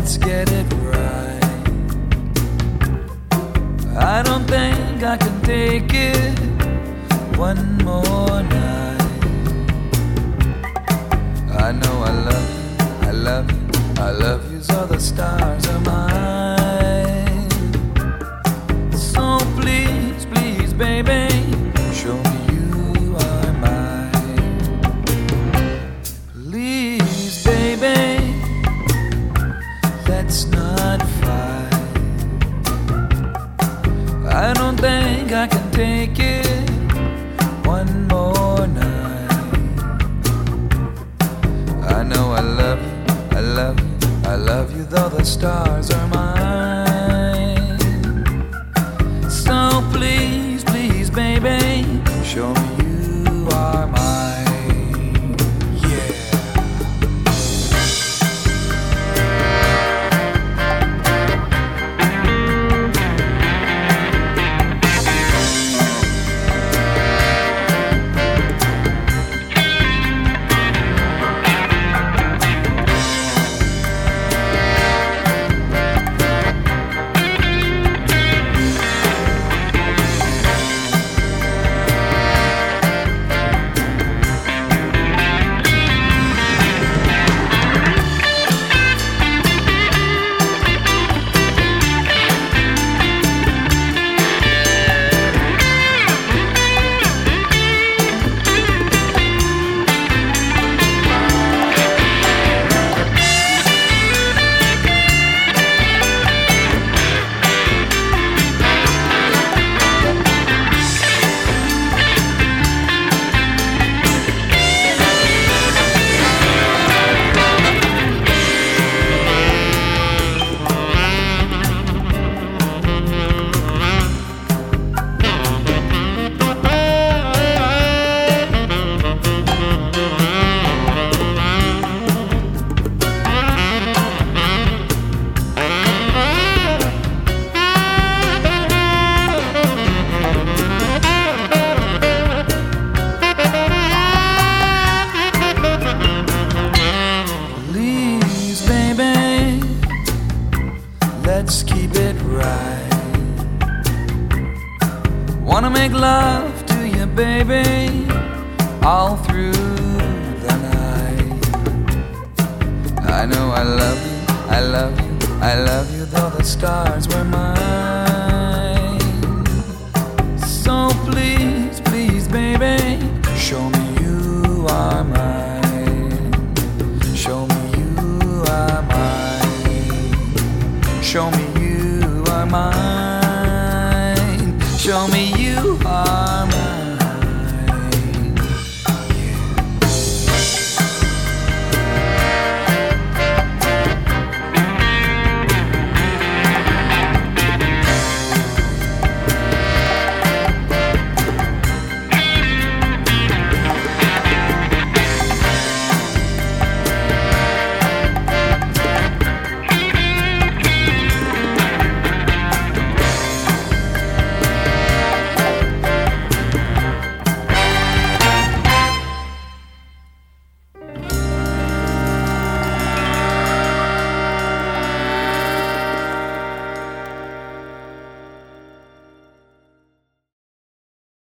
let's get it right. I don't think I can take it one more night. I know I love you, I love you, I love you, so the stars are mine. So please, please, baby, show me you are mine. Please, baby, let's not fight. I don't think I can take it one more night. I know I love you, I love you, I love you, though the stars are mine. So please, please, baby, show me you are mine. Yeah. Let's keep it right. Wanna make love to you, baby, all through the night. I know I love you, I love you, I love you, though the stars were mine. So please, please, baby, show me you are mine. Show me you are mine. Show me you are mine. Show me